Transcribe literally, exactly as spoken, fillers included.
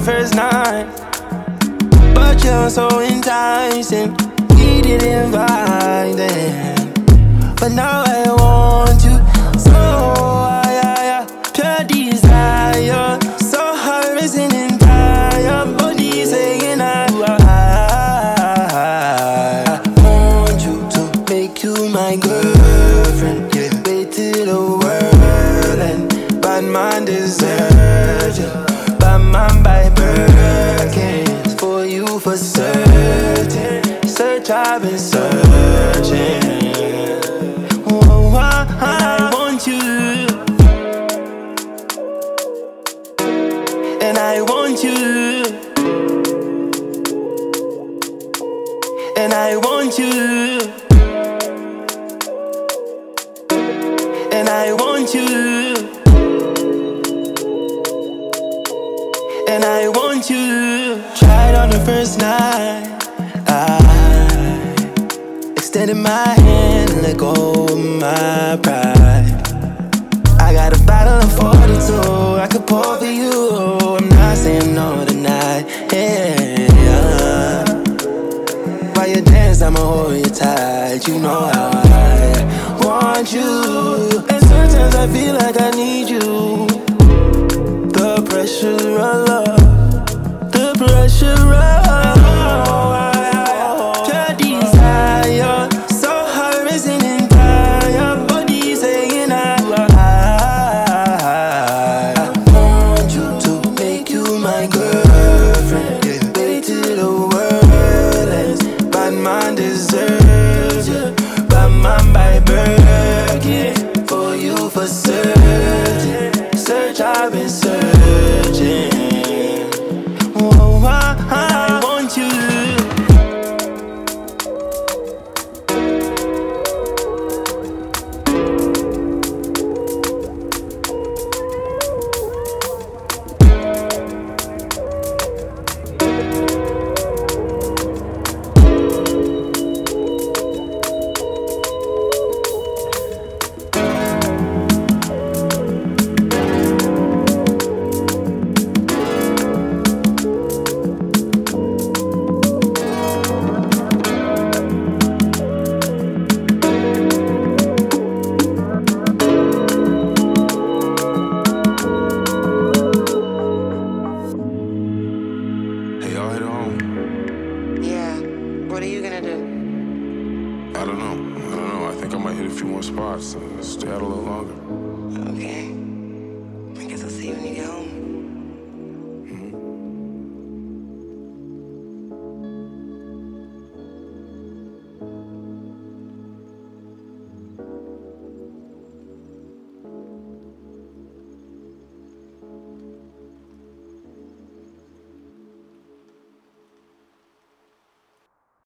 first night, but you're so enticing. We didn't vibe then, but now I want you. So I, I, I pure desire, so high risen entire body saying I, I, I want you to make you my girlfriend. Yeah. Wait till the world and bad man deserves you. Bad man by Birkins for you for certain. Search, I've been searching. Oh, I, I want you, and I want you, and I want you, and I want you, and I want you. Tried on the first night, I extended my hand and let go of my pride. I got a bottle of forty-two I could pour for you. I'm not saying no tonight. Yeah. While you dance, I'ma hold you tight. You know how I want you, and sometimes I feel like I need you. The pressure of love, the pressure of love. Pure desire, so high risen entire body saying I, I, I want you to make you my girlfriend. Yeah. Wait till the world ends. Bad man deserves you. Bad man by birth, yeah. For you for certain. Search, I've been searching. Oh, I, I want you, What are you gonna do? I don't know. I don't know. I think I might hit a few more spots and stay out a little longer. Okay.